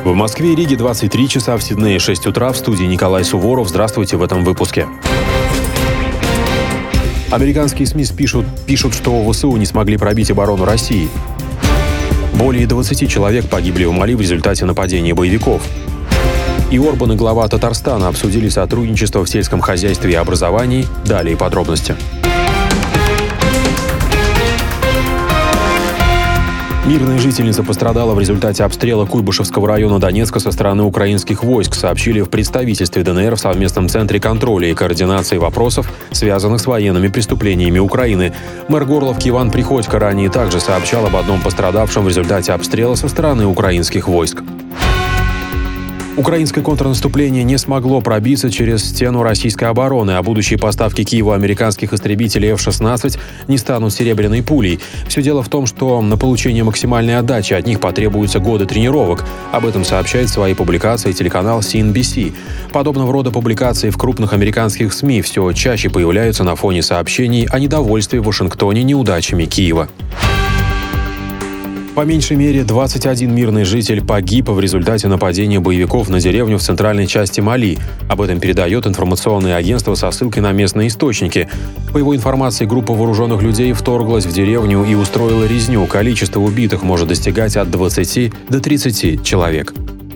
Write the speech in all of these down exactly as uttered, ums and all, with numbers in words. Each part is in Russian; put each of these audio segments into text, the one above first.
В Москве и Риге двадцать три часа, в Сиднее шесть утра. В студии Николай Суворов. Здравствуйте в этом выпуске. Американские СМИ пишут, пишут, что ВСУ не смогли пробить оборону России. Более двадцати человек погибли в Мали в результате нападения боевиков. И Орбан и глава Татарстана обсудили сотрудничество в сельском хозяйстве и образовании. Далее подробности. Мирная жительница пострадала в результате обстрела Куйбышевского района Донецка со стороны украинских войск, сообщили в представительстве ДНР в совместном центре контроля и координации вопросов, связанных с военными преступлениями Украины. Мэр Горловки Иван Приходько ранее также сообщал об одном пострадавшем в результате обстрела со стороны украинских войск. Украинское контрнаступление не смогло пробиться через стену российской обороны, а будущие поставки Киеву американских истребителей эф шестнадцать не станут серебряной пулей. Все дело в том, что на получение максимальной отдачи от них потребуются годы тренировок. Об этом сообщает в своей публикации телеканал си эн би си. Подобного рода публикации в крупных американских СМИ все чаще появляются на фоне сообщений о недовольстве в Вашингтоне неудачами Киева. По меньшей мере, двадцать один мирный житель погиб в результате нападения боевиков на деревню в центральной части Мали. Об этом передает информационное агентство со ссылкой на местные источники. По его информации, группа вооруженных людей вторглась в деревню и устроила резню. Количество убитых может достигать от двадцати до тридцати человек.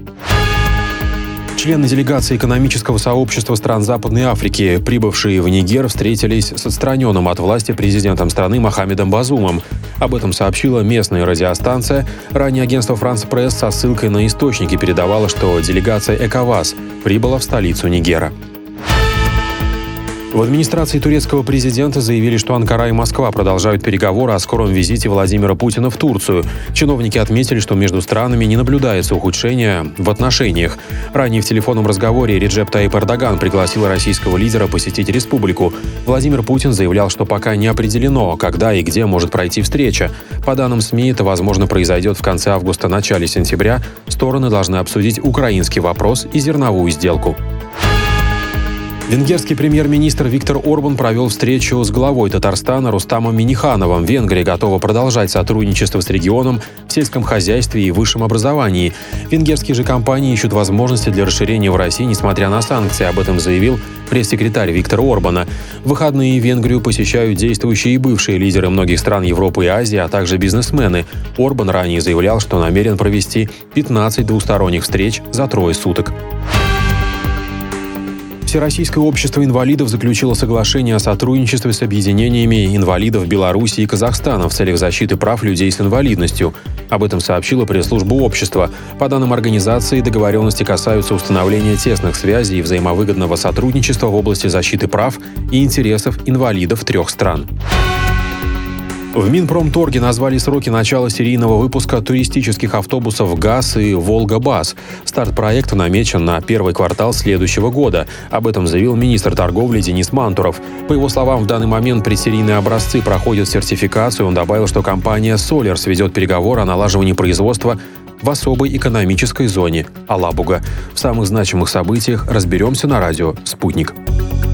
Члены делегации экономического сообщества стран Западной Африки, прибывшие в Нигер, встретились с отстраненным от власти президентом страны Мохаммедом Базумом. Об этом сообщила местная радиостанция. Ранее агентство «Франс Пресс» со ссылкой на источники передавало, что делегация ЭКОВАС прибыла в столицу Нигера. В администрации турецкого президента заявили, что Анкара и Москва продолжают переговоры о скором визите Владимира Путина в Турцию. Чиновники отметили, что между странами не наблюдается ухудшения в отношениях. Ранее в телефонном разговоре Реджеп Таyyip Эрдоган пригласил российского лидера посетить республику. Владимир Путин заявлял, что пока не определено, когда и где может пройти встреча. По данным СМИ, это, возможно, произойдет в конце августа – начале сентября. Стороны должны обсудить украинский вопрос и зерновую сделку. Венгерский премьер-министр Виктор Орбан провел встречу с главой Татарстана Рустамом Миннихановым. Венгрия готова продолжать сотрудничество с регионом в сельском хозяйстве и высшем образовании. Венгерские же компании ищут возможности для расширения в России, несмотря на санкции. Об этом заявил пресс-секретарь Виктора Орбана. В выходные Венгрию посещают действующие и бывшие лидеры многих стран Европы и Азии, а также бизнесмены. Орбан ранее заявлял, что намерен провести пятнадцать двусторонних встреч за трое суток. Всероссийское общество инвалидов заключило соглашение о сотрудничестве с объединениями инвалидов Беларуси и Казахстана в целях защиты прав людей с инвалидностью. Об этом сообщила пресс-служба общества. По данным организации, договоренности касаются установления тесных связей и взаимовыгодного сотрудничества в области защиты прав и интересов инвалидов трех стран. В Минпромторге назвали сроки начала серийного выпуска туристических автобусов ГАЗ и «Волга-Бас». Старт проекта намечен на первый квартал следующего года. Об этом заявил министр торговли Денис Мантуров. По его словам, в данный момент предсерийные образцы проходят сертификацию. Он добавил, что компания «Солерс» ведет переговоры о налаживании производства в особой экономической зоне Алабуга. В самых значимых событиях разберемся на радио «Спутник».